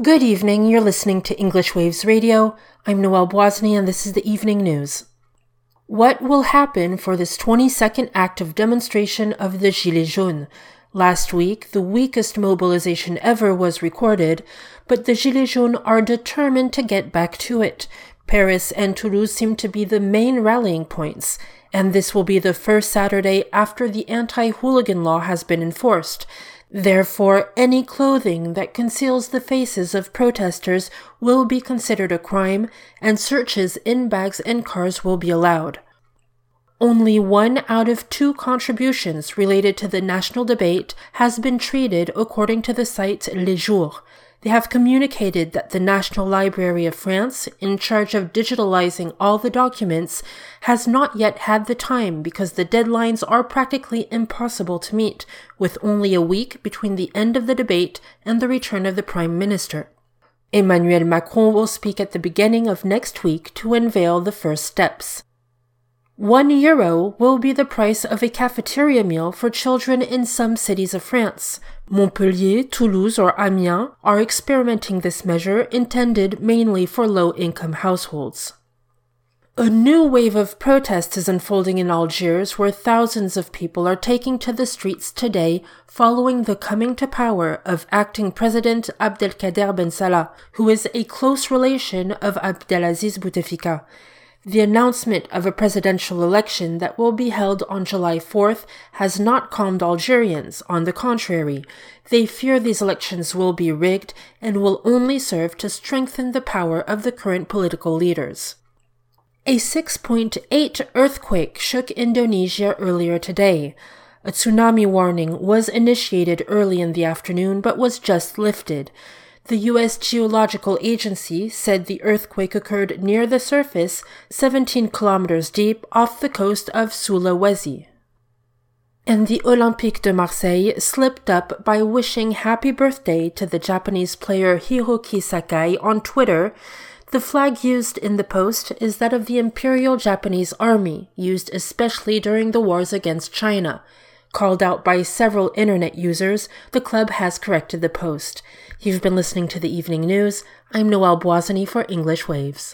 Good evening, you're listening to English Waves Radio. I'm Noelle Boisny and this is the evening news. What will happen for this 22nd active demonstration of the Gilets jaunes? Last week, the weakest mobilization ever was recorded, but the Gilets jaunes are determined to get back to it. Paris and Toulouse seem to be the main rallying points, and this will be the first Saturday after the anti-hooligan law has been enforced. Therefore, any clothing that conceals the faces of protesters will be considered a crime, and searches in bags and cars will be allowed. Only 1 out of 2 contributions related to the national debate has been treated according to the site Les Jours. They have communicated that the National Library of France, in charge of digitalizing all the documents, has not yet had the time because the deadlines are practically impossible to meet, with only a week between the end of the debate and the return of the Prime Minister. Emmanuel Macron will speak at the beginning of next week to unveil the first steps. €1 will be the price of a cafeteria meal for children in some cities of France. Montpellier, Toulouse, or Amiens are experimenting this measure intended mainly for low-income households. A new wave of protests is unfolding in Algiers, where thousands of people are taking to the streets today following the coming to power of acting President Abdelkader Ben Salah, who is a close relation of Abdelaziz Bouteflika. The announcement of a presidential election that will be held on July 4th has not calmed Algerians. On the contrary, they fear these elections will be rigged and will only serve to strengthen the power of the current political leaders. A 6.8 earthquake shook Indonesia earlier today. A tsunami warning was initiated early in the afternoon but was just lifted. The U.S. Geological Agency said the earthquake occurred near the surface, 17 kilometers deep, off the coast of Sulawesi. And the Olympique de Marseille slipped up by wishing happy birthday to the Japanese player Hiroki Sakai on Twitter. The flag used in the post is that of the Imperial Japanese Army, used especially during the wars against China. Called out by several internet users, the club has corrected the post. You've been listening to the evening news. I'm Noelle Boisny for English Waves.